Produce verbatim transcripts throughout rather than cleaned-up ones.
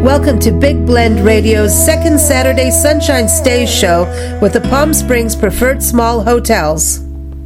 Welcome to Big Blend Radio's second Saturday Sunshine Stays show with the Palm Springs Preferred Small Hotels.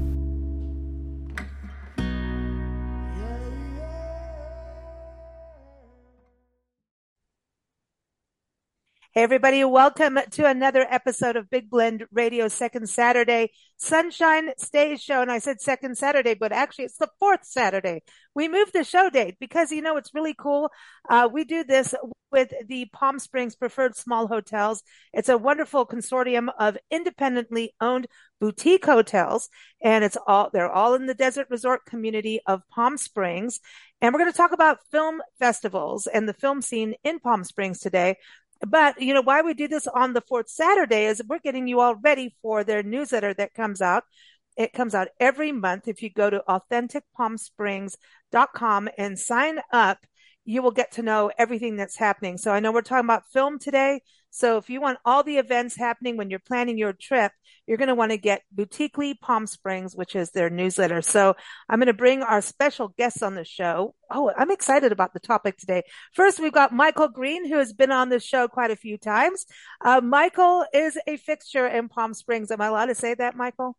Hey everybody, welcome to another episode of Big Blend Radio's second Saturday Sunshine Stays show. And I said second Saturday, but actually it's the fourth Saturday. We moved the show date because, you know, it's really cool. Uh, we do this with the Palm Springs Preferred Small Hotels. It's a wonderful consortium of independently owned boutique hotels, and it's all, they're all in the desert resort community of Palm Springs. And we're going to talk about film festivals and the film scene in Palm Springs today. But, you know, why we do this on the fourth Saturday is we're getting you all ready for their newsletter that comes out. It comes out every month. If you go to authentic palm springs dot com and sign up, you will get to know everything that's happening. So I know we're talking about film today. So if you want all the events happening when you're planning your trip, you're going to want to get Boutiquely Palm Springs, which is their newsletter. So I'm going to bring our special guests on the show. Oh, I'm excited about the topic today. First, we've got Michael Green, who has been on the show quite a few times. Uh, Michael is a fixture in Palm Springs. Am I allowed to say that, Michael?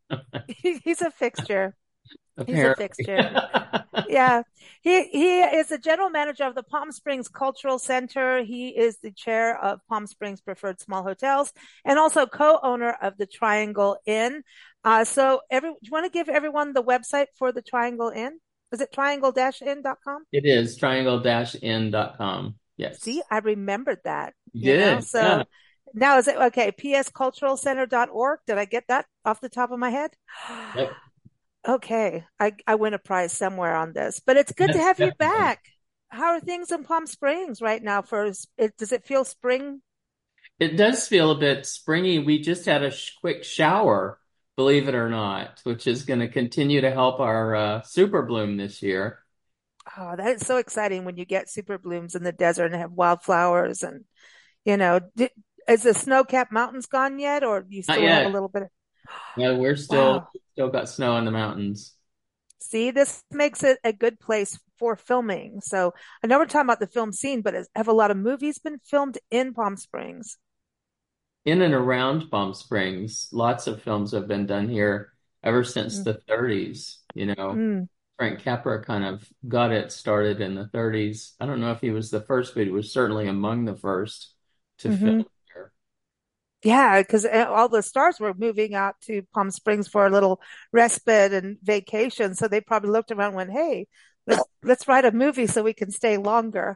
He's a fixture. Apparently. He's a fixture. Yeah. He, he is the general manager of the Palm Springs Cultural Center. He is the chair of Palm Springs Preferred Small Hotels and also co-owner of the Triangle Inn. Uh, so every, do you want to give everyone the website for the Triangle Inn? Is it triangle dash inn dot com? It is triangle dash inn dot com. Yes. See, I remembered that. You You did. know, so Yeah. now is it okay? p s cultural center dot org. Did I get that off the top of my head? Yep. Okay, I, I win a prize somewhere on this, but it's good to Yes, have you definitely. back. How are things in Palm Springs right now? For it, does it feel spring? It does feel a bit springy. We just had a sh quick shower, believe it or not, which is going to continue to help our uh, super bloom this year. Oh, that is so exciting when you get super blooms in the desert and have wildflowers and, you know, did, is the snow-capped mountains gone yet, or do you Not still have a yet. little bit of, Yeah, we're still wow. still got snow in the mountains. See, this makes it a good place for filming. So I know we're talking about the film scene, but has- have a lot of movies been filmed in Palm Springs? In and around Palm Springs, lots of films have been done here ever since Mm, the thirties. You know, mm, Frank Capra kind of got it started in the thirties. I don't know if he was the first, but he was certainly among the first to film hmm here. Yeah, because all the stars were moving out to Palm Springs for a little respite and vacation. So they probably looked around and went, hey, let's, let's write a movie so we can stay longer.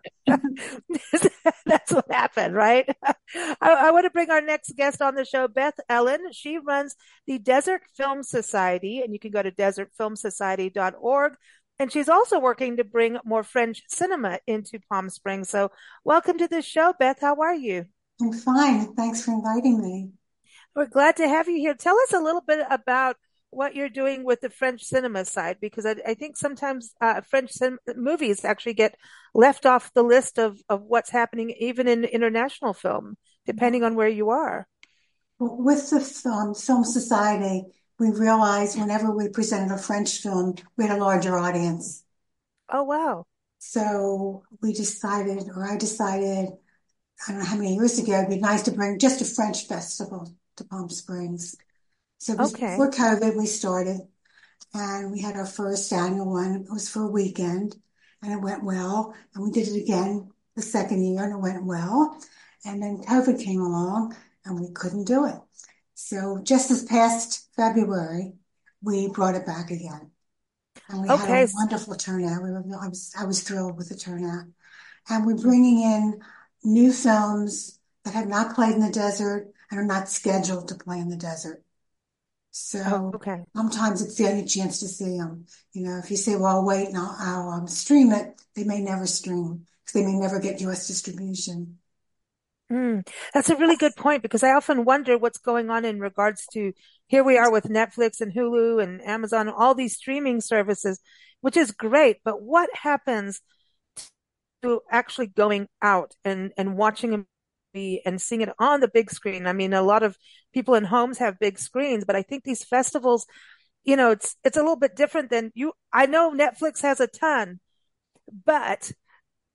That's what happened, right? I, I want to bring our next guest on the show, Beth Ellen. She runs the Desert Film Society, and you can go to desert film society dot org. And she's also working to bring more French cinema into Palm Springs. So welcome to the show, Beth. How are you? I'm fine. Thanks for inviting me. We're glad to have you here. Tell us a little bit about what you're doing with the French cinema side, because I, I think sometimes uh, French cin- movies actually get left off the list of, of what's happening even in international film, depending on where you are. With the um, Film Society, we realized whenever we presented a French film, we had a larger audience. Oh, wow. So we decided, or I decided, I don't know how many years ago, it'd be nice to bring just a French festival to Palm Springs. So it was Okay. before COVID we started, and we had our first annual one. It was for a weekend, and it went well. And we did it again the second year, and it went well. And then COVID came along, and we couldn't do it. So just this past February, we brought it back again, and we had a Okay. s- wonderful turnout. We were, I was, I was thrilled with the turnout. And we're bringing in new films that have not played in the desert and are not scheduled to play in the desert. Oh, So okay. sometimes it's the only chance to see them. You know, if you say, well, I'll wait and I'll, I'll um, stream it, they may never stream because they may never get U S distribution. Mm, that's a really good point because I often wonder what's going on in regards to here we are with Netflix and Hulu and Amazon, all these streaming services, which is great. But what happens to actually going out and, and watching a movie and seeing it on the big screen? I mean, a lot of people in homes have big screens, but I think these festivals, you know, it's, it's a little bit different than you. I know Netflix has a ton, but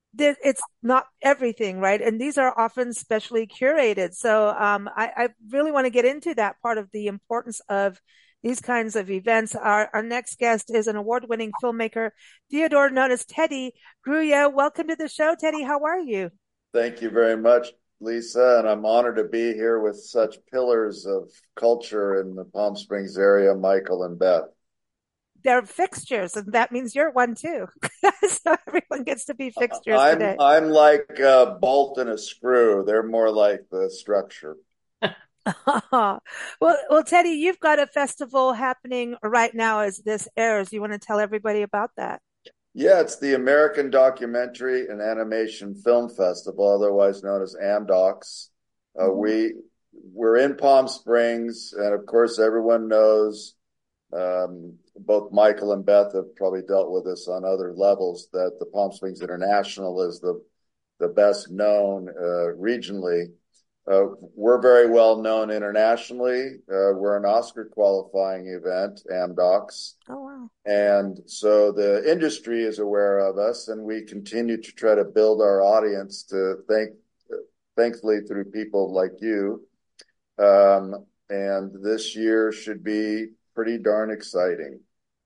it's not everything, right? And these are often specially curated. So um, I, I really want to get into that part of the importance of these kinds of events. Our, our next guest is an award-winning filmmaker, Theodore, known as Teddy Gruya. Welcome to the show, Teddy. How are you? Thank you very much, Lisa, and I'm honored to be here with such pillars of culture in the Palm Springs area, Michael and Beth. They're fixtures, and that means you're one too. So everyone gets to be fixtures I'm today. I'm like a bolt and a screw. They're more like the structure. well, well, Teddy, you've got a festival happening right now as this airs. You want to tell everybody about that? Yeah, it's the American Documentary and Animation Film Festival, otherwise known as AMDOX. Uh, mm-hmm. we we're in Palm Springs, and of course, everyone knows. Um, both Michael and Beth have probably dealt with this on other levels, that the Palm Springs International is the the best known uh, regionally. Uh, we're very well known internationally. Uh, we're an Oscar qualifying event, AMDOX. Oh, wow. And so the industry is aware of us, and we continue to try to build our audience to thank, thankfully through people like you. Um, and this year should be pretty darn exciting.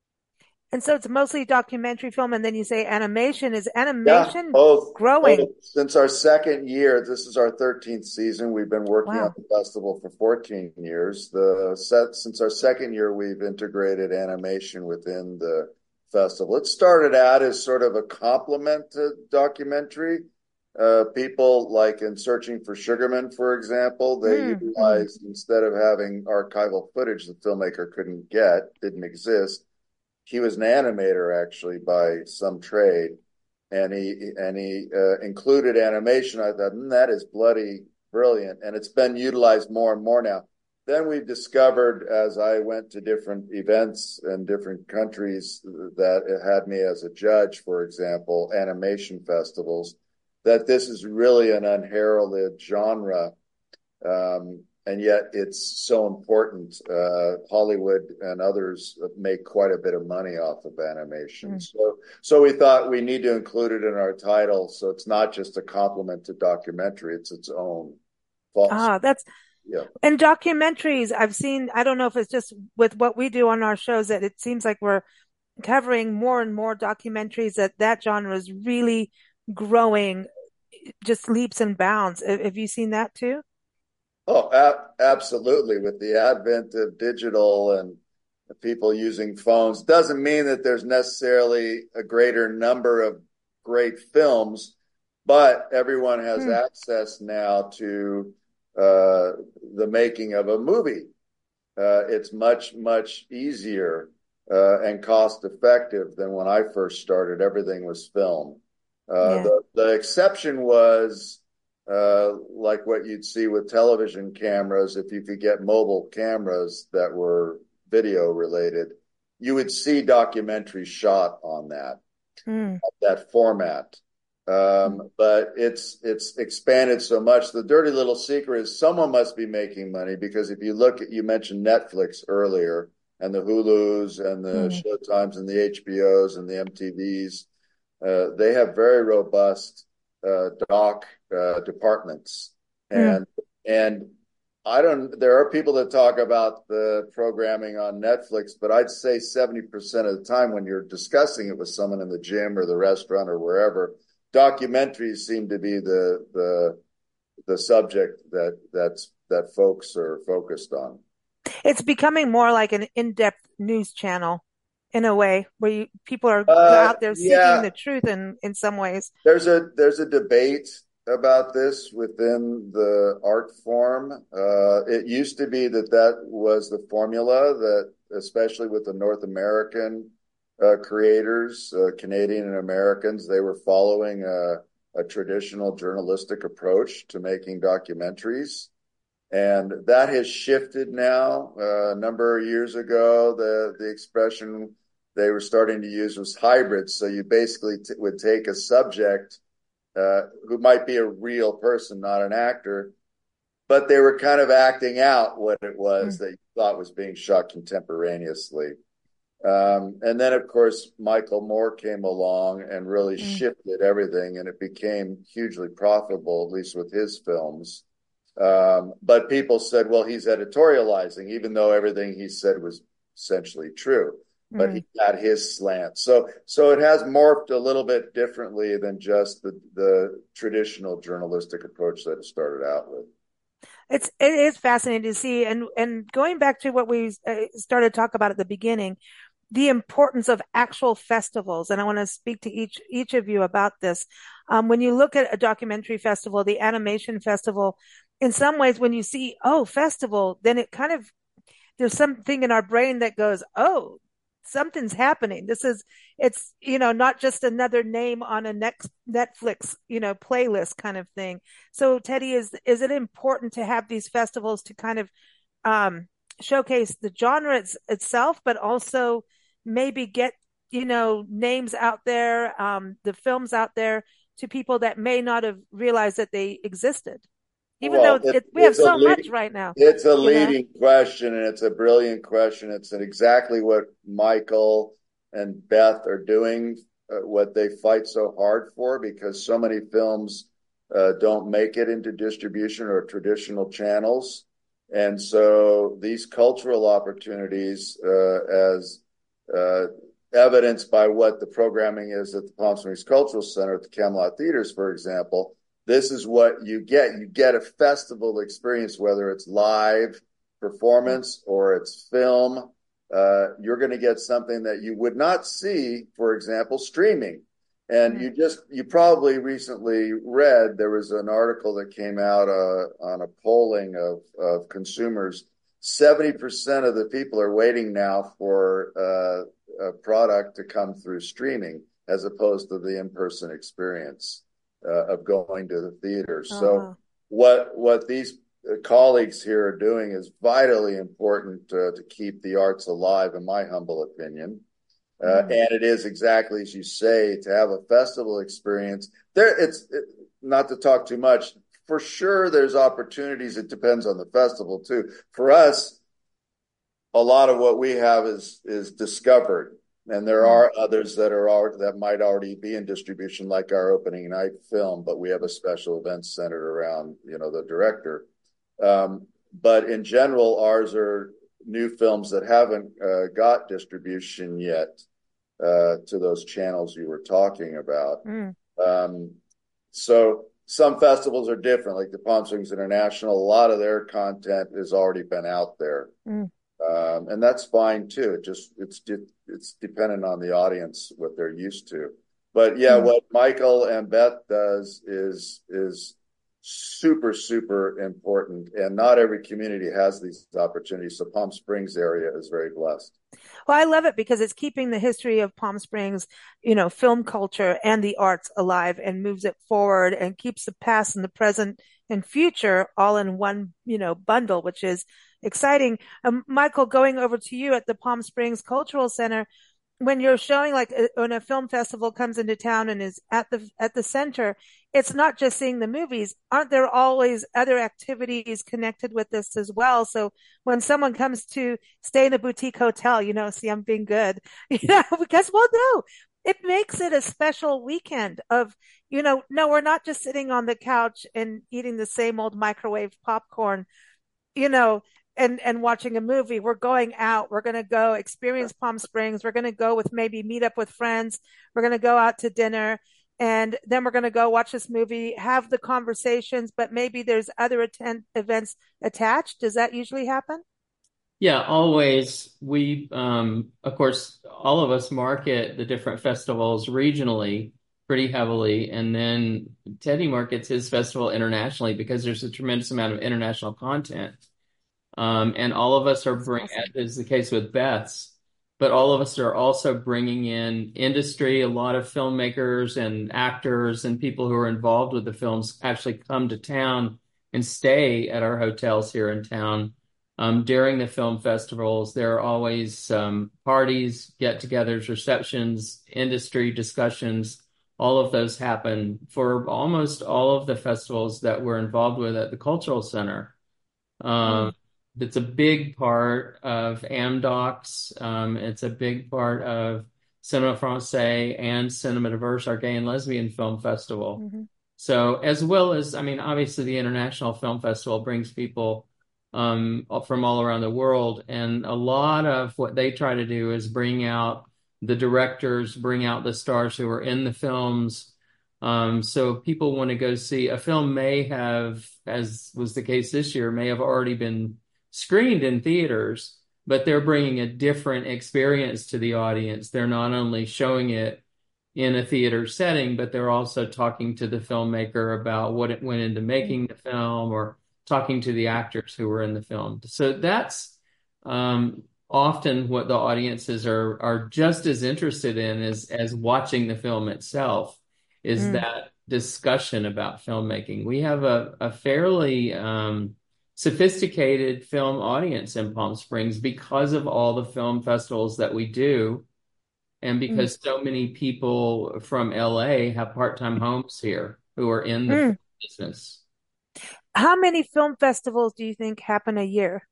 And so it's mostly documentary film, and then you say animation. Is animation yeah, both, growing? Both. Since our second year, this is our thirteenth season. We've been working wow. on the festival for fourteen years. The set since our second year, we've integrated animation within the festival. It started out as sort of a complement to documentary. Uh, people like in Searching for Sugarman, for example, they mm, utilized mm. instead of having archival footage the filmmaker couldn't get, didn't exist. He was an animator actually by some trade, and he and he uh, included animation. I thought mm, that is bloody brilliant, and it's been utilized more and more now. Then we discovered, as I went to different events in different countries that it had me as a judge, for example, animation festivals, that this is really an unheralded genre. Um, And yet it's so important. Uh, Hollywood and others make quite a bit of money off of animation. Mm. So, so we thought we need to include it in our title. So it's not just a compliment to documentary. It's its own. False. Ah, that's, yeah. And documentaries, I've seen, I don't know if it's just with what we do on our shows that it seems like we're covering more and more documentaries, that that genre is really growing just leaps and bounds. Have you seen that too? Oh, ab- absolutely. With the advent of digital and people using phones, doesn't mean that there's necessarily a greater number of great films, but everyone has mm. access now to uh, the making of a movie. Uh, it's much, much easier uh, and cost effective than when I first started. Everything was film. Uh, yeah. the, the exception was Uh, like what you'd see with television cameras. If you could get mobile cameras that were video related, you would see documentaries shot on that, mm. that format. Um, mm. But it's, it's expanded so much. The dirty little secret is someone must be making money, because if you look at, you mentioned Netflix earlier, and the Hulus and the mm. Showtimes and the H B Os and the M T Vs, uh, they have very robust Uh, doc uh, departments, and mm. and I don't. There are people that talk about the programming on Netflix, but I'd say seventy percent of the time when you're discussing it with someone in the gym or the restaurant or wherever, documentaries seem to be the the the subject that that's that folks are focused on. It's becoming more like an in-depth news channel, in a way, where you, people are uh, out there seeking yeah. the truth in, in some ways. There's a there's a debate about this within the art form. Uh, it used to be that that was the formula, that especially with the North American uh, creators, uh, Canadian and Americans, they were following a, a traditional journalistic approach to making documentaries. And that has shifted now. Uh, a number of years ago, the, the expression they were starting to use was hybrid. So you basically t- would take a subject uh, who might be a real person, not an actor, but they were kind of acting out what it was mm. that you thought was being shot contemporaneously. Um, and then, of course, Michael Moore came along and really Mm. shifted everything, and it became hugely profitable, at least with his films. Um, but people said, well, he's editorializing, even though everything he said was essentially true. But Mm. he had his slant. So so it has morphed a little bit differently than just the, the traditional journalistic approach that it started out with. It's it is fascinating to see, and and going back to what we uh, started to talk about at the beginning, the importance of actual festivals. And I want to speak to each each of you about this. Um, when you look at a documentary festival, the animation festival, in some ways, when you see, oh, festival, then it kind of, there's something in our brain that goes, oh, something's happening. This is, it's, you know, not just another name on a next Netflix, you know, playlist kind of thing. So Teddy, is, is it important to have these festivals to kind of, um, showcase the genre it's, itself, but also maybe get, you know, names out there, um, the films out there to people that may not have realized that they existed, even Well, though it, it, we have it's a so much lead, right now, it's a you know? leading question, and it's a brilliant question. It's exactly what Michael and Beth are doing, uh, what they fight so hard for, because so many films uh, don't make it into distribution or traditional channels. And so these cultural opportunities, uh, as uh, evidenced by what the programming is at the Palm Springs Cultural Center at the Camelot Theaters, for example, this is what you get. You get a festival experience, whether it's live performance or it's film. Uh, you're going to get something that you would not see, for example, streaming. And Mm. you just, you probably recently read, there was an article that came out uh, on a polling of, of consumers. seventy percent of the people are waiting now for uh, a product to come through streaming as opposed to the in-person experience uh, of going to the theater. Oh, So wow. what what these colleagues here are doing is vitally important uh, to keep the arts alive, in my humble opinion. Uh, Mm. and it is exactly as you say, to have a festival experience. There, it's it, not to talk too much. For sure, there's opportunities. It depends on the festival too. For us, a lot of what we have is is discovered, and there Mm. are others that are already, that might already be in distribution, like our opening night film. But we have a special event centered around, you know, the director. Um, but in general, ours are new films that haven't uh, got distribution yet uh, to those channels you were talking about. Mm. Um, so some festivals are different, like the Palm Springs International. A lot of their content has already been out there. Mm. Um, and that's fine too. It just it's it's dependent on the audience what they're used to. But yeah, Mm. what Michael and Beth does is is super super important, and not every community has these opportunities. So Palm Springs area is very blessed. Well, I love it because it's keeping the history of Palm Springs, you know, film culture and the arts alive and moves it forward and keeps the past and the present and future all in one, you know, bundle, which is exciting. Um, Michael, going over to you at the Palm Springs Cultural Center, when you're showing, like, uh, when a film festival comes into town and is at the at the center, it's not just seeing the movies. Aren't there always other activities connected with this as well? So when someone comes to stay in a boutique hotel, you know, see, I'm being good, you know, because, well, no, it makes it a special weekend of, you know, no, we're not just sitting on the couch and eating the same old microwave popcorn, you know, and, and watching a movie. We're going out. We're going to go experience Palm Springs. We're going to go with, maybe meet up with friends. We're going to go out to dinner, and then we're going to go watch this movie, have the conversations, but maybe there's other attend events attached. Does that usually happen? Yeah, always. We, um, of course, all of us market the different festivals regionally pretty heavily. And then Teddy markets his festival internationally because there's a tremendous amount of international content. Um, and all of us are bringing, Awesome. as is the case with Beth's, but all of us are also bringing in industry. A lot of filmmakers and actors and people who are involved with the films actually come to town and stay at our hotels here in town. Um, during the film festivals, there are always um, parties, get-togethers, receptions, industry discussions. All of those happen for almost all of the festivals that we're involved with at the Cultural Center. Um, Mm. it's a big part of Amdocs. Um, it's a big part of Cinema Francais and Cinema Diverse, our gay and lesbian film festival. Mm-hmm. So as well as, I mean, obviously the International Film Festival brings people um, from all around the world. And a lot of what they try to do is bring out the directors, bring out the stars who are in the films. Um, so people want to go see a film may have, as was the case this year, may have already been screened in theaters, but they're bringing a different experience to the audience. They're not only showing it in a theater setting, but they're also talking to the filmmaker about what it went into making the film, or talking to the actors who were in the film. So that's um, often what the audiences are are just as interested in as as watching the film itself, is mm. that discussion about filmmaking. We have a, a fairly um, sophisticated film audience in Palm Springs because of all the film festivals that we do. And because mm. so many people from L A have part-time homes here who are in the mm. business. How many film festivals do you think happen a year?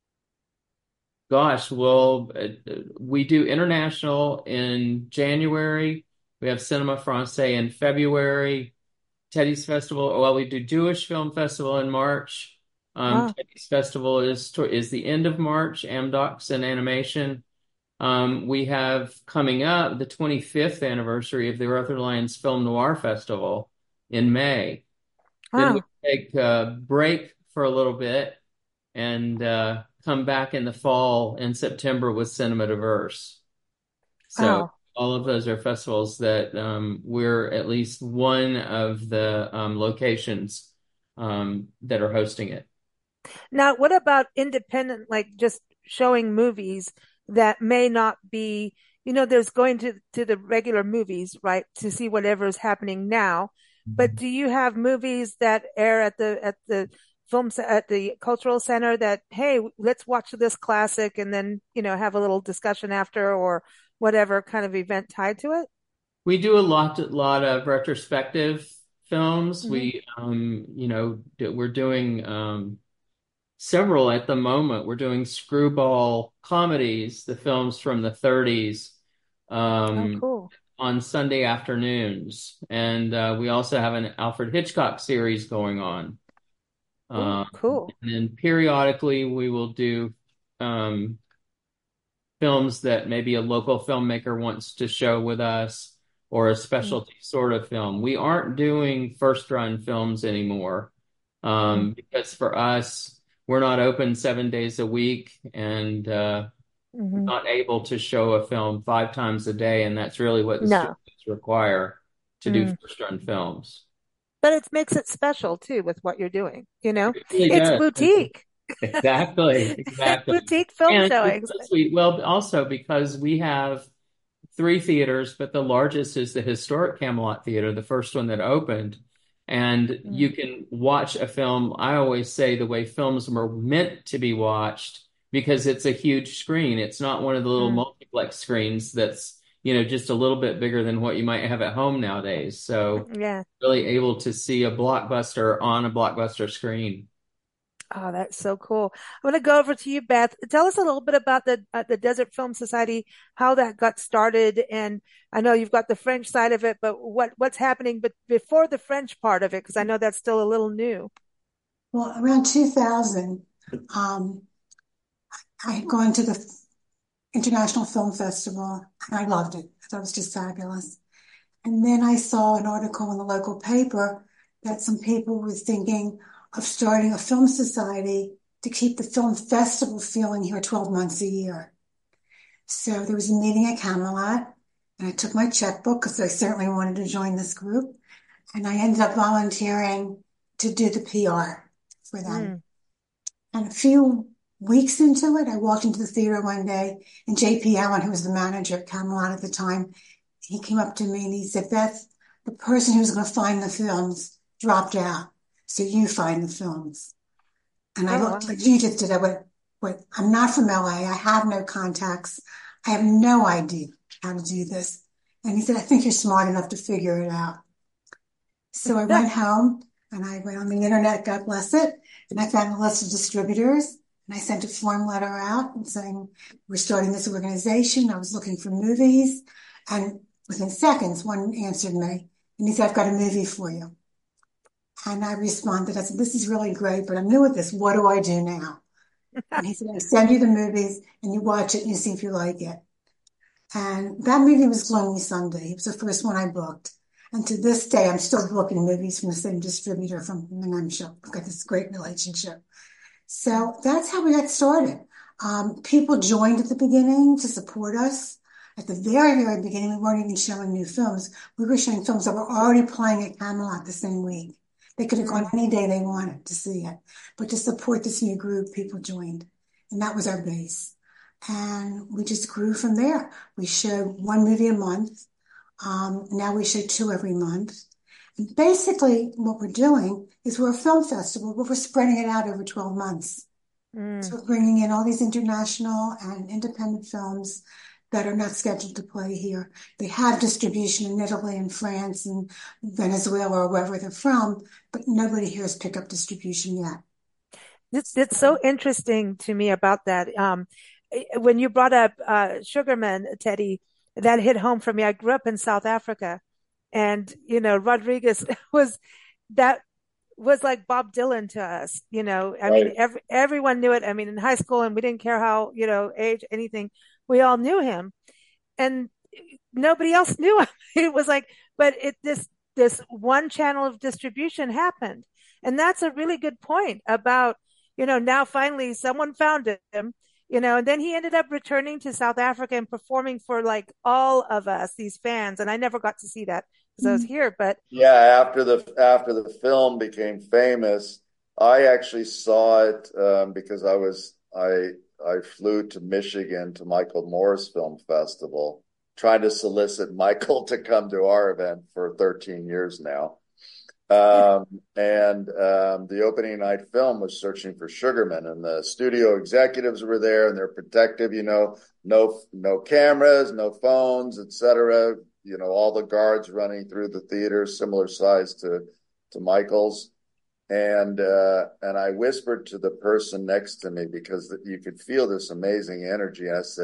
Gosh, well, we do international in January. We have Cinema Francais in February. Teddy's Festival. Well, we do Jewish Film Festival in March. Um, wow. Teddy's Festival is is the end of March. Amdocs and Animation. Um, we have coming up the twenty-fifth anniversary of the Arthur Lyons Film Noir Festival in May. Wow. Then we take a break for a little bit and uh, come back in the fall in September with Cinema Diverse. So wow. all of those are festivals that um, we're at least one of the um, locations um, that are hosting it. Now, what about independent, like just showing movies that may not be, you know, there's going to, to the regular movies, right, to see whatever is happening now. But do you have movies that air at the, at the film, at the cultural center that, hey, let's watch this classic and then, you know, have a little discussion after, or whatever kind of event tied to it? We do a lot, a lot of retrospective films. Mm-hmm. We, um, you know, we're doing, um, several at the moment. We're doing screwball comedies, the films from the thirties, um, oh, cool. on Sunday afternoons. And uh, we also have an Alfred Hitchcock series going on. Ooh, um, cool. And then periodically we will do um, films that maybe a local filmmaker wants to show with us, or a specialty mm-hmm. sort of film. We aren't doing first run films anymore um, mm-hmm. because for us, we're not open seven days a week and uh, mm-hmm. not able to show a film five times a day. And that's really what the no. studios require to mm. do first run films. But it makes it special too with what you're doing. You know, it really it's does. Boutique. Exactly. Exactly. Boutique film and showings. We, well, also because we have three theaters, but the largest is the historic Camelot Theater, the first one that opened. And mm. you can watch a film, I always say, the way films were meant to be watched, because it's a huge screen. It's not one of the little mm. multiplex screens that's, you know, just a little bit bigger than what you might have at home nowadays. So yeah, really able to see a blockbuster on a blockbuster screen. Oh, that's so cool. I'm going to go over to you, Beth. Tell us a little bit about the uh, the Desert Film Society, how that got started. And I know you've got the French side of it, but what, what's happening but before the French part of it? Because I know that's still a little new. Well, around two thousand, um, I had gone to the International Film Festival, and I loved it. I thought it was just fabulous. And then I saw an article in the local paper that some people were thinking of starting a film society to keep the film festival feeling here twelve months a year. So there was a meeting at Camelot, and I took my checkbook because I certainly wanted to join this group. And I ended up volunteering to do the P R for them. Mm. And a few weeks into it, I walked into the theater one day, and J P Allen, who was the manager at Camelot at the time, he came up to me and he said, Beth, the person who's going to find the films dropped out. So you find the films. And I oh, looked like you just did. I went, wait, I'm not from L A. I have no contacts. I have no idea how to do this. And he said, I think you're smart enough to figure it out. So I went home and I went on the internet, God bless it. And I found a list of distributors. And I sent a form letter out and saying, we're starting this organization. I was looking for movies. And within seconds, one answered me and he said, I've got a movie for you. And I responded, I said, this is really great, but I'm new at this. What do I do now? And he said, I send you the movies and you watch it and you see if you like it. And that movie was Lonely Sunday. It was the first one I booked. And to this day, I'm still booking movies from the same distributor from New Hampshire. We've got this great relationship. So that's how we got started. Um, people joined at the beginning to support us. At the very, very beginning, we weren't even showing new films. We were showing films that were already playing at Camelot the same week. They could have gone any day they wanted to see it. But to support this new group, people joined. And that was our base. And we just grew from there. We showed one movie a month. Um, now we show two every month. And basically, what we're doing is we're a film festival, but we're spreading it out over twelve months. Mm. So we're bringing in all these international and independent films that are not scheduled to play here. They have distribution in Italy and France and Venezuela or wherever they're from, but nobody here has picked up distribution yet. It's, it's so interesting to me about that. Um, when you brought up uh, Sugarman, Teddy, that hit home for me. I grew up in South Africa, and, you know, Rodriguez was, that was like Bob Dylan to us, you know. I right. mean, every, everyone knew it. I mean, in high school, and we didn't care how, you know, age, anything. We all knew him, and nobody else knew him. It was like, but it, this, this one channel of distribution happened. And that's a really good point about, you know, now finally someone found him, you know, and then he ended up returning to South Africa and performing for like all of us, these fans. And I never got to see that because I was here, but. Yeah, after the, after the film became famous, I actually saw it um, because I was, I, I flew to Michigan to Michael Moore's Film Festival, trying to solicit Michael to come to our event for thirteen years now. Um, and um, the opening night film was Searching for Sugarman, and the studio executives were there, and they're protective, you know, no no cameras, no phones, et cetera. You know, all the guards running through the theater, similar size to to Michael's. And uh, and I whispered to the person next to me because you could feel this amazing energy. And I said,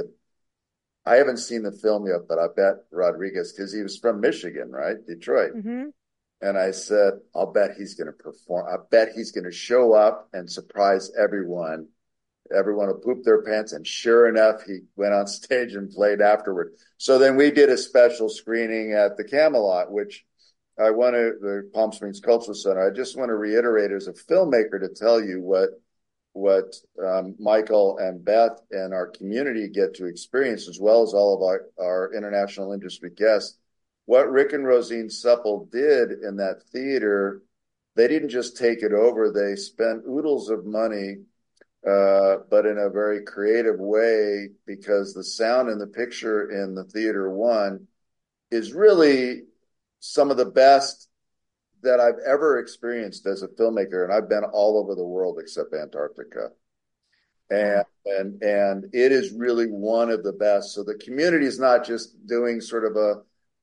I haven't seen the film yet, but I bet Rodriguez, because he was from Michigan, right? Detroit. Mm-hmm. And I said, I'll bet he's going to perform. I bet he's going to show up and surprise everyone. Everyone will poop their pants. And sure enough, he went on stage and played afterward. So then we did a special screening at the Camelot, which I want to, the Palm Springs Cultural Center. I just want to reiterate as a filmmaker to tell you what what um, Michael and Beth and our community get to experience, as well as all of our, our international industry guests. What Rick and Rosine Supple did in that theater, they didn't just take it over. They spent oodles of money, uh, but in a very creative way, because the sound and the picture in the Theater One is really some of the best that I've ever experienced as a filmmaker. And I've been all over the world except Antarctica. And, and, and it is really one of the best. So the community is not just doing sort of a,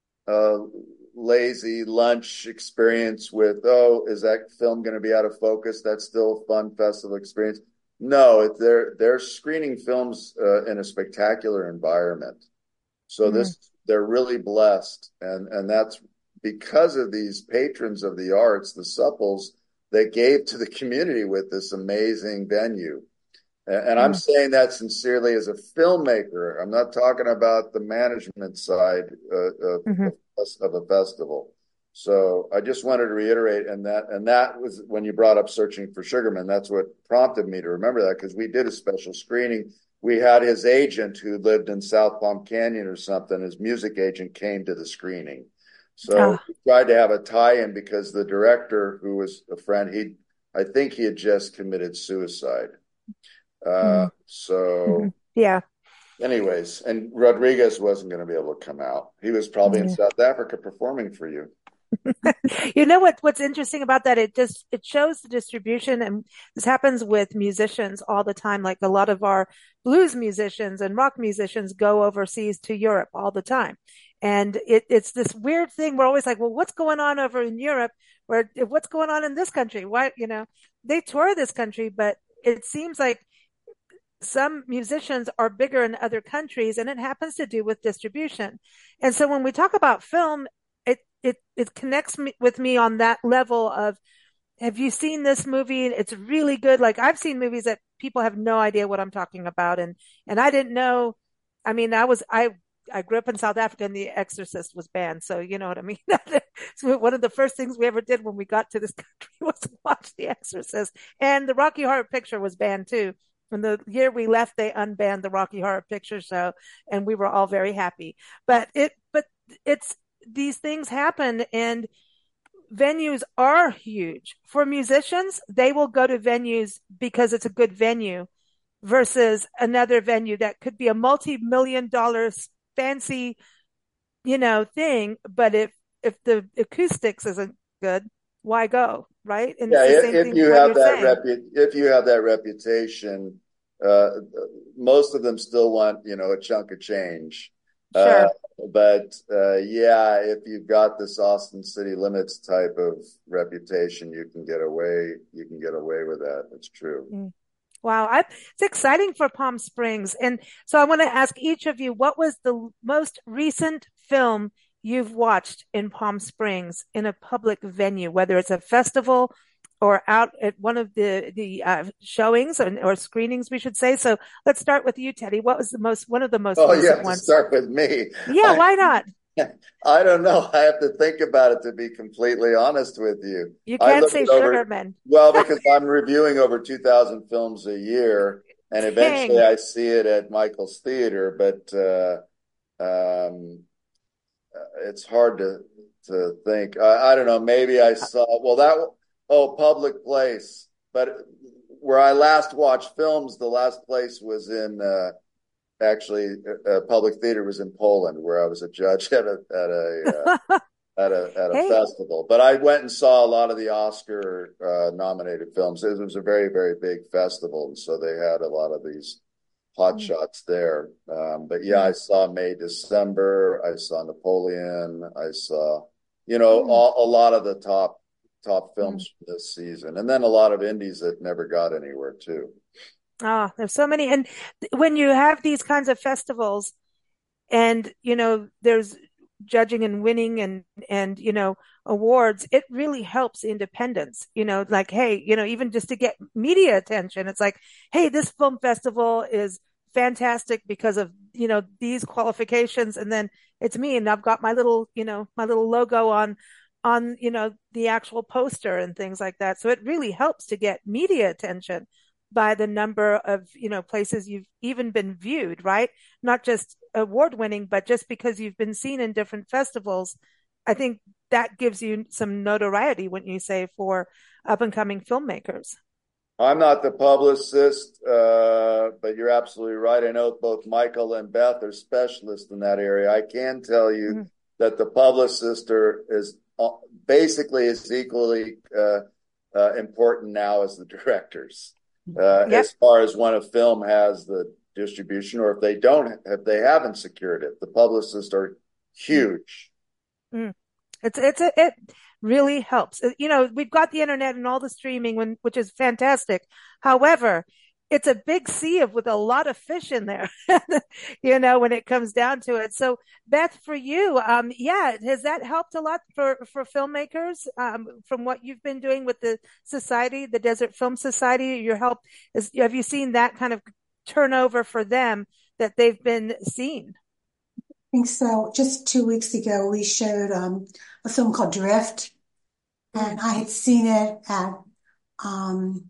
a lazy lunch experience with, oh, is that film going to be out of focus? That's still a fun festival experience. No, they're, they're screening films uh, in a spectacular environment. So mm. this, they're really blessed. And, and that's, because of these patrons of the arts, the Supples, that gave to the community with this amazing venue. And, and mm. I'm saying that sincerely as a filmmaker. I'm not talking about the management side uh, of, mm-hmm. of, of a festival. So I just wanted to reiterate, and that and that was when you brought up Searching for Sugarman. That's what prompted me to remember that, because we did a special screening. We had his agent who lived in South Palm Canyon or something. His music agent came to the screening. So oh. we tried to have a tie-in because the director, who was a friend, he, I think he had just committed suicide. Uh, mm. So, mm-hmm. yeah. Anyways, and Rodriguez wasn't going to be able to come out. He was probably yeah. in South Africa performing for you. You know what? What's interesting about that? It just it shows the distribution, and this happens with musicians all the time. Like a lot of our blues musicians and rock musicians go overseas to Europe all the time. And it, it's this weird thing. We're always like, well, what's going on over in Europe? Or what's going on in this country? Why, you know, they tour this country, but it seems like some musicians are bigger in other countries, and it happens to do with distribution. And so when we talk about film, it it it connects me with me on that level of, have you seen this movie? It's really good. Like, I've seen movies that people have no idea what I'm talking about, and and I didn't know. I mean, I was I I grew up in South Africa, and The Exorcist was banned, so you know what I mean. So one of the first things we ever did when we got to this country was to watch The Exorcist, and the Rocky Horror Picture was banned too. And the year we left, they unbanned the Rocky Horror Picture Show, and we were all very happy. But it, but it's these things happen, and venues are huge for musicians. They will go to venues because it's a good venue versus another venue that could be a multi-million dollar fancy, you know, thing. But if, if the acoustics isn't good, why go? Right. And yeah, it's the if, same if thing you what have you're that saying. repu- if you have that reputation, uh, most of them still want, you know, a chunk of change. Sure. Uh, but uh, yeah, if you've got this Austin City Limits type of reputation, you can get away. You can get away with that. It's true. Mm. Wow, I, it's exciting for Palm Springs. And so I want to ask each of you, what was the most recent film you've watched in Palm Springs in a public venue, whether it's a festival or out at one of the the uh, showings or, or screenings, we should say. So let's start with you, Teddy. What was the most one of the most Oh, you recent have to ones? start with me. Yeah, I, why not? I don't know. I have to think about it, to be completely honest with you. You I can't look say at over, Sugarman. well, because I'm reviewing over two thousand films a year, and eventually Dang. I see it at Michael's Theater, but uh, um, it's hard to, to think. I, I don't know. Maybe I saw, well, that, oh, Public Place. But where I last watched films, the last place was in, uh, actually, uh, Public Theater was in Poland, where I was a judge at a, at a, uh, at a, at a Hey. festival. But I went and saw a lot of the Oscar uh, nominated films. It was a very, very big festival. And so they had a lot of these hot shots there. Um, but yeah, I saw May, December. I saw Napoleon. I saw, you know, Mm. all, a lot of the top, top films Mm. for this season. And then a lot of indies that never got anywhere too. Oh, there's so many. And th- when you have these kinds of festivals and, you know, there's judging and winning and, and, you know, awards, it really helps independence, you know, like, hey, you know, even just to get media attention, it's like, hey, this film festival is fantastic because of, you know, these qualifications. And then it's me, and I've got my little, you know, my little logo on, on, you know, the actual poster and things like that. So it really helps to get media attention by the number of, you know, places you've even been viewed, right? Not just award winning, but just because you've been seen in different festivals. I think that gives you some notoriety, wouldn't you say, for up and coming filmmakers? I'm not the publicist, uh, but you're absolutely right. I know both Michael and Beth are specialists in that area. I can tell you mm-hmm. that the publicist are, is uh, basically as equally uh, uh, important now as the directors. Uh, yep. As far as when a film has the distribution, or if they don't, if they haven't secured it, the publicists are huge. Mm. It's it's a, it really helps. You know, we've got the internet and all the streaming, when, which is fantastic. However, it's a big sea of with a lot of fish in there. You know, when it comes down to it. So, Beth, for you, um, yeah, has that helped a lot for for filmmakers um, from what you've been doing with the society, the Desert Film Society? Your help is, have you seen that kind of turnover for them that they've been seen? I think so. Just two weeks ago, we showed um, a film called Drift, and I had seen it at um,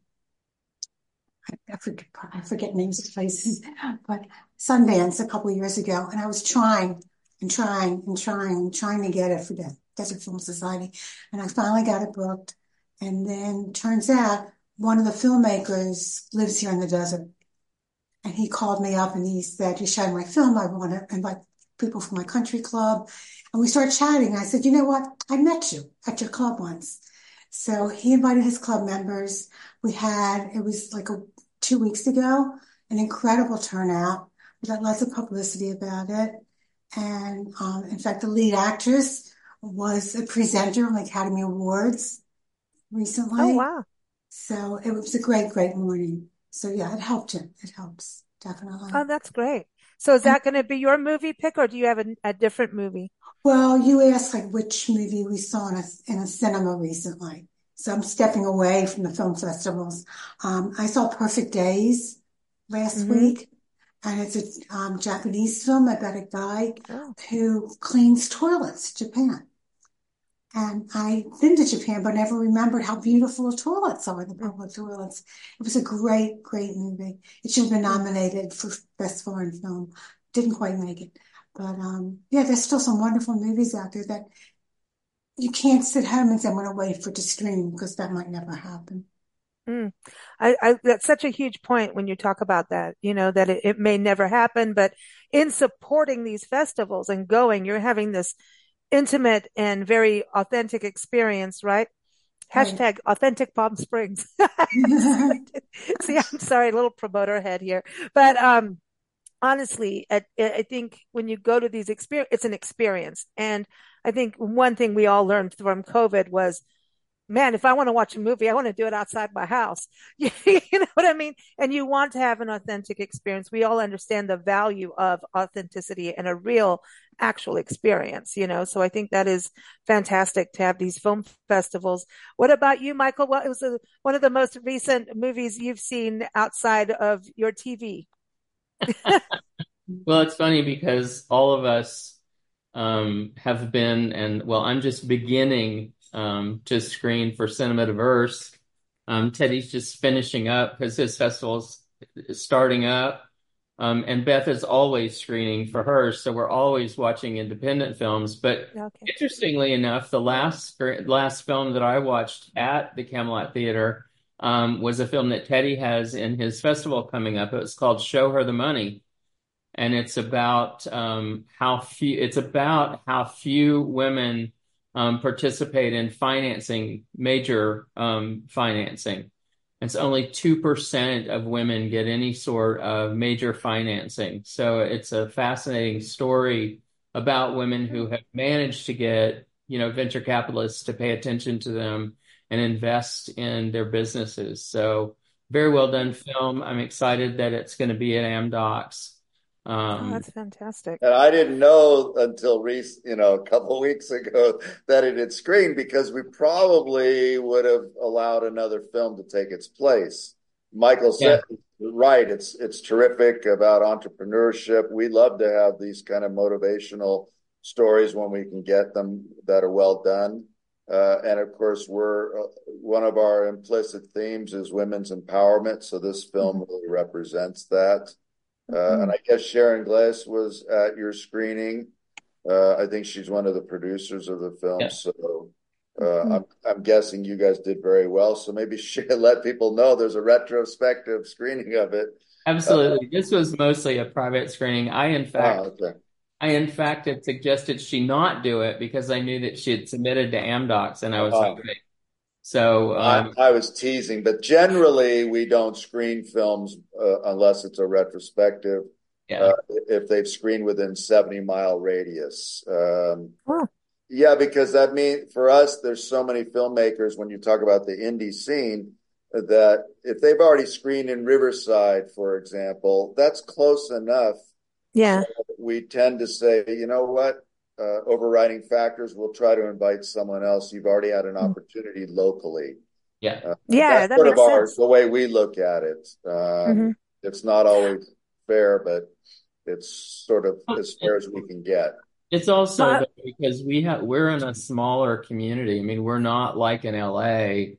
I forget, I forget names of places, but Sundance a couple of years ago, and I was trying and trying and trying and trying to get it for the Desert Film Society, and I finally got it booked. And then turns out one of the filmmakers lives here in the desert, and he called me up and he said, "You showed my film. I want to invite people from my country club." And we started chatting. I said, "You know what? I met you at your club once." So he invited his club members. We had, it was like a, two weeks ago, an incredible turnout. We got lots of publicity about it. And um, in fact, the lead actress was a presenter on the Academy Awards recently. Oh, wow. So it was a great, great morning. So yeah, it helped him. It helps, Oh, definitely. that's great. So is And that going to be your movie pick, or do you have a, a different movie? well, you asked like which movie we saw in a, in a cinema recently. So I'm stepping away from the film festivals. Um, I saw Perfect Days last Hmm. week, and it's a um, Japanese film about a guy Oh, who cleans toilets in Japan. And I've been to Japan, but never remembered how beautiful the toilets are, the mm, public toilets. It was a great, great movie. It should have been mm. nominated for Best Foreign Film. Didn't quite make it. But um, yeah, there's still some wonderful movies out there that you can't sit home and say, I'm going to wait for it to stream because that might never happen. Mm. I, I, that's such a huge point when you talk about that, you know, that it, it may never happen, but in supporting these festivals and going, you're having this intimate and very authentic experience, right? Right. Hashtag authentic Palm Springs. See, I'm sorry, a little promoter head here, but, um, honestly, I, I think when you go to these experience, it's an experience. And I think one thing we all learned from COVID was, man, if I want to watch a movie, I want to do it outside my house. You know what I mean? And you want to have an authentic experience. We all understand the value of authenticity and a real actual experience, you know? So I think that is fantastic to have these film festivals. What about you, Michael? What was the, one of the most recent movies you've seen outside of your T V? Well, it's funny because all of us um, have been, and well, I'm just beginning um, to screen for Cinema Diverse. Um, Teddy's just finishing up because his festival's starting up. Um, and Beth is always screening for hers, so we're always watching independent films. But Okay. interestingly enough, the last last film that I watched at the Camelot Theater um, was a film that Teddy has in his festival coming up. It was called Show Her the Money, and it's about um, how few it's about how few women um, participate in financing major um, financing. It's only two percent of women get any sort of major financing. So it's a fascinating story about women who have managed to get, you know, venture capitalists to pay attention to them and invest in their businesses. So very well done film. I'm excited that it's going to be at Amdocs. Oh, Um, that's fantastic. And I didn't know until recent, you know, a couple of weeks ago that it had screened because we probably would have allowed another film to take its place. Michael yeah, said, right, it's it's terrific about entrepreneurship. We love to have these kind of motivational stories when we can get them that are well done. Uh, and of course, we're uh, one of our implicit themes is women's empowerment. So this film Mhm. really represents that. Uh, and Mm. I guess Sharon Glass was at your screening. Uh, I think she's one of the producers of the film. yeah, So uh, Mhm. I'm I'm guessing you guys did very well. So maybe she let people know there's a retrospective screening of it. Uh, absolutely. This was mostly a private screening. I, in ah, fact, okay. I, in fact, had suggested she not do it because I knew that she had submitted to Amdocs and I was Uh, hoping. So, I, um, I was teasing, but generally we don't screen films uh, unless it's a retrospective. Uh, yeah, if they've screened within seventy mile radius. Um, Oh, Yeah, because that means for us, there's so many filmmakers when you talk about the indie scene that if they've already screened in Riverside, for example, that's close enough. So yeah. we tend to say, you know what, uh, overriding factors, we'll try to invite someone else. You've already had an Mm. opportunity locally. yeah. Uh, Yeah, that's that sort of makes our sense. the way we look at it. Um, Hmm. it's not always fair, but it's sort of Well, as it, fair as we can get. it's also Well, though, because we have we're in a smaller community. I mean, we're not like in L A,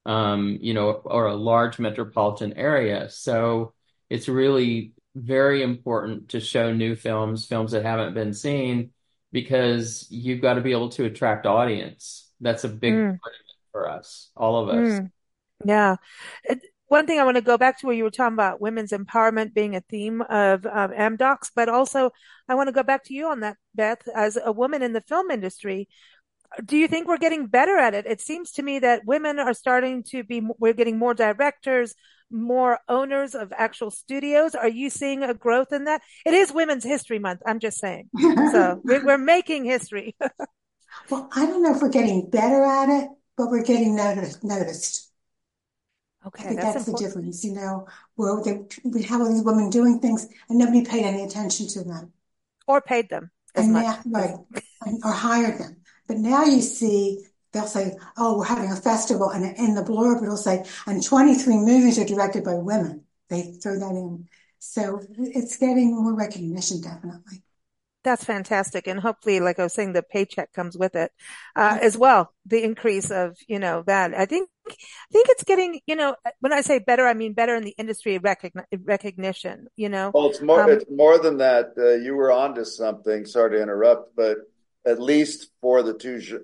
um, you know, or a large metropolitan area. So it's really very important to show new films, films that haven't been seen, because you've got to be able to attract audience. That's a big mm, part of it for us, all of us. mm. Yeah. It- One thing I want to go back to where you were talking about women's empowerment being a theme of um, Amdocs, but also I want to go back to you on that, Beth, as a woman in the film industry. Do you think we're getting better at it? It seems to me that women are starting to be, we're getting more directors, more owners of actual studios. Are you seeing a growth in that? It is Women's History Month. I'm just saying. So we- we're making history. Well, I don't know if we're getting better at it, but we're getting noticed. noticed. I Okay, think that's that's the important. difference, you know, where they, we have all these women doing things and nobody paid any attention to them. Or paid them as And much now, as right, and, or hired them. But now you see, they'll say, oh, we're having a festival, and in the blurb it'll say, and twenty-three movies are directed by women. They throw that in. So it's getting more recognition, definitely. that's fantastic. And hopefully, like I was saying, the paycheck comes with it, uh, as well. The increase of, you know, that. I think, I think it's getting, you know, when I say better, I mean better in the industry recogni recognition, you know. Well, it's more Um, it's more than that. Uh, you were onto something. Sorry to interrupt, but at least for the two ge-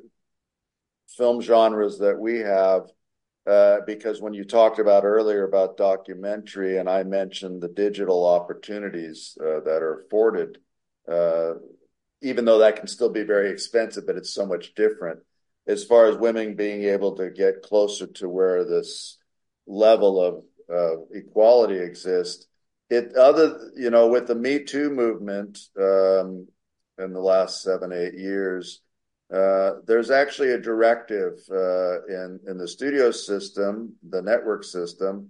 film genres that we have, uh, because when you talked about earlier about documentary, and I mentioned the digital opportunities uh, that are afforded, uh, even though that can still be very expensive, but it's so much different as far as women being able to get closer to where this level of uh, equality exists. It other, you know, with the Me Too movement um, in the last seven, eight years, uh, there's actually a directive uh, in in the studio system, the network system,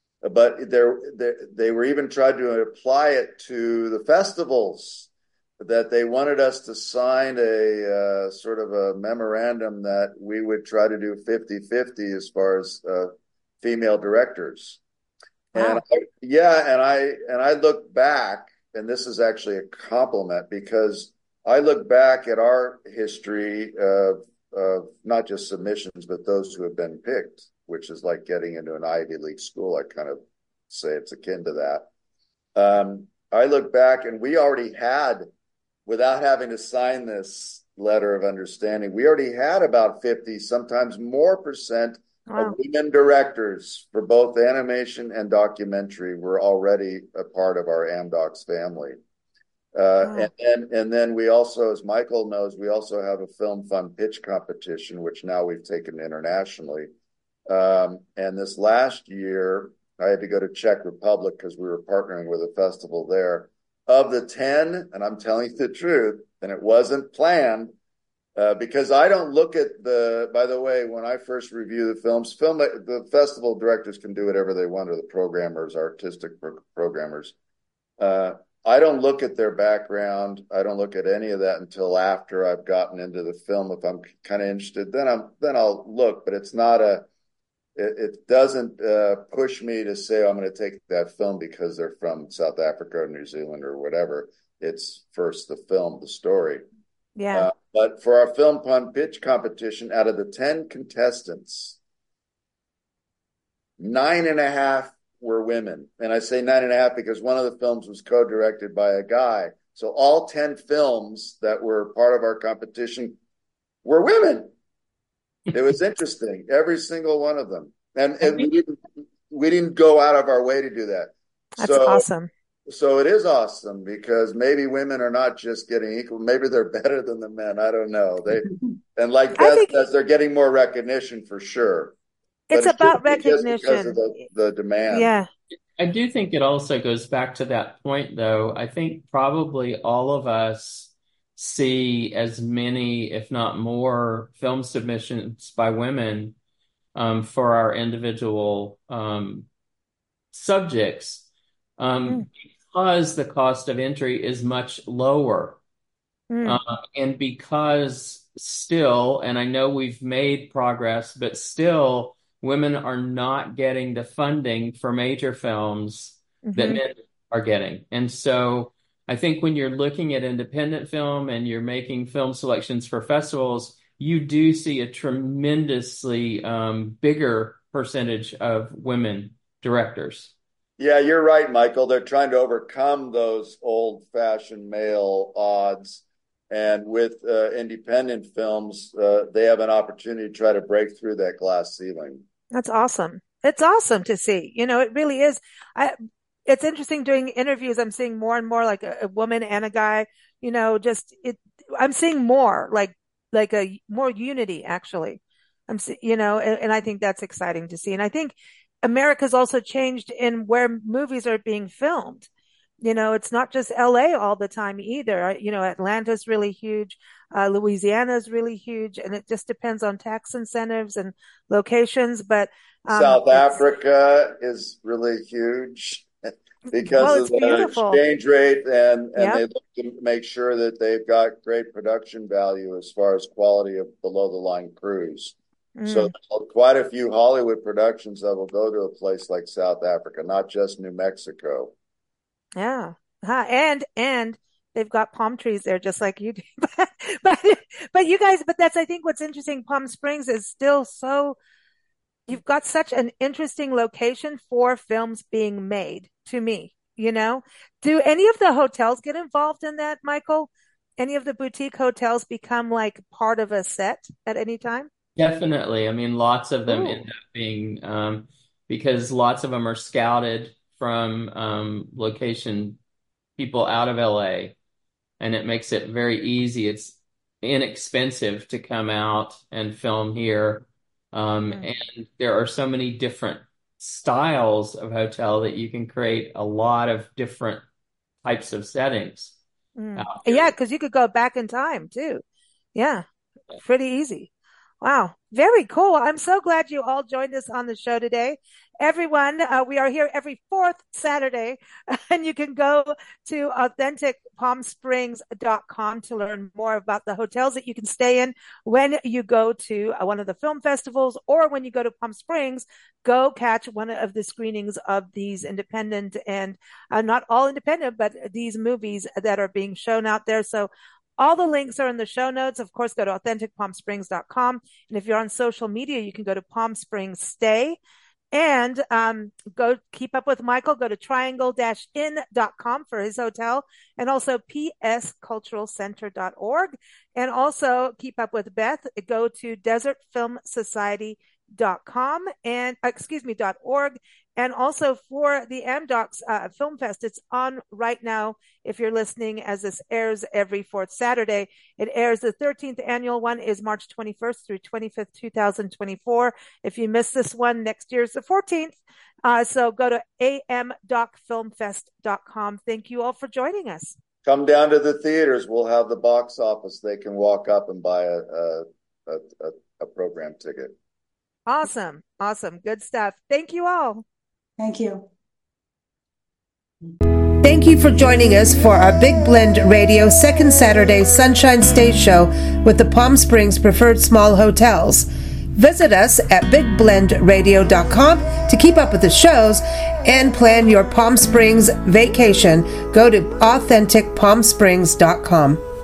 but there they, they were even trying to apply it to the festivals, that they wanted us to sign a uh, sort of a memorandum that we would try to do fifty fifty as far as uh, female directors. And wow. I, yeah, and I and I look back, and this is actually a compliment, because I look back at our history of of not just submissions, but those who have been picked, which is like getting into an Ivy League school. I kind of say it's akin to that. Um, I look back, and we already had, without having to sign this letter of understanding, we already had about fifty, sometimes more percent of Wow. women directors for both animation and documentary were already a part of our Amdocs family. Uh, and, Wow. and, and then we also, as Michael knows, we also have a film fund pitch competition, which now we've taken internationally. Um, and this last year, I had to go to Czech Republic because we were partnering with a festival there. Of the ten, and I'm telling you the truth, and it wasn't planned, uh, because I don't look at the, by the way, when I first review the films, film, the festival directors can do whatever they want, or the programmers, artistic pro programmers. Uh, I don't look at their background. I don't look at any of that until after I've gotten into the film. If I'm kind of interested, then I'm, then I'll look, but it's not a, it, it doesn't uh, push me to say, oh, I'm going to take that film because they're from South Africa or New Zealand or whatever. It's first the film, the story. Yeah. Uh, but for our film pun pitch competition, out of the ten contestants, nine and a half were women. And I say nine and a half because one of the films was co-directed by a guy. So all ten films that were part of our competition were women. It was interesting, every single one of them. And, I and we think didn't we didn't go out of our way to do that. That's So awesome. so it is awesome, because maybe women are not just getting equal, maybe they're better than the men. I don't know. They and like I Beth think says, they're getting more recognition for sure. it's But it about shouldn't be just because of recognition. the, the demand. Yeah. I do think it also goes back to that point, though. I think probably all of us see as many, if not more, film submissions by women um, for our individual um, subjects, Mm, um, because the cost of entry is much lower. Uh, mm, and because still, and I know we've made progress, but still, women are not getting the funding for major films that hmm. men are getting. And so I think when you're looking at independent film and you're making film selections for festivals, you do see a tremendously um, bigger percentage of women directors. Yeah, you're right, Michael. They're trying to overcome those old-fashioned male odds. And with uh, independent films, uh, they have an opportunity to try to break through that glass ceiling. That's awesome. It's awesome to see. You know, it really is. I, it's interesting doing interviews. I'm seeing more and more like a, a woman and a guy, you know, just it, I'm seeing more like, like a more unity actually. I'm, se- you know, and, and I think that's exciting to see. And I think America's also changed in where movies are being filmed. You know, it's not just L A all the time either. You know, Atlanta's really huge. Uh, Louisiana's really huge, and it just depends on tax incentives and locations. But um, South Africa is really huge because well, of the beautiful. exchange rate, and, and Yep. they look to make sure that they've got great production value as far as quality of below the line crews. Mm. So quite a few Hollywood productions that will go to a place like South Africa, not just New Mexico. Yeah. Huh. And, and they've got palm trees there just like you do. but, but you guys, but that's, I think what's interesting. Palm Springs is still so, you've got such an interesting location for films being made to me, you know? Do any of the hotels get involved in that, Michael? Any of the boutique hotels become like part of a set at any time? Definitely. I mean, lots of them Ooh. end up being, um, because lots of them are scouted from um, location people out of L A, and it makes it very easy. It's inexpensive to come out and film here. Um, Mm. and there are so many different styles of hotel that you can create a lot of different types of settings Mm. out here. Yeah, because you could go back in time too. Yeah, pretty easy. Wow, very cool. I'm so glad you all joined us on the show today. Everyone, uh, we are here every fourth Saturday, and you can go to authentic palm springs dot com to learn more about the hotels that you can stay in when you go to uh, one of the film festivals, or when you go to Palm Springs, go catch one of the screenings of these independent and uh, not all independent, but these movies that are being shown out there. So all the links are in the show notes. Of course, go to authentic palm springs dot com. And if you're on social media, you can go to Palm Springs Stay. And um, go keep up with Michael. Go to triangle dash inn dot com for his hotel, and also p s cultural center dot org. And also keep up with Beth. Go to desert film society dot com and excuse me dot org. And also for the Amdocs uh, Film Fest, it's on right now. If you're listening, as this airs every fourth Saturday, it airs. The thirteenth annual one is March twenty-first through twenty-fifth, twenty twenty-four. If you miss this one, next year's the fourteenth. Uh, so go to a m doc film fest dot com. Thank you all for joining us. Come down to the theaters. We'll have the box office. They can walk up and buy a a, a, a program ticket. Awesome. Awesome. Good stuff. Thank you all. Thank you. Thank you for joining us for our Big Blend Radio second Saturday Sunshine Stage Show with the Palm Springs Preferred Small Hotels. Visit us at big blend radio dot com to keep up with the shows and plan your Palm Springs vacation. Go to authentic palm springs dot com.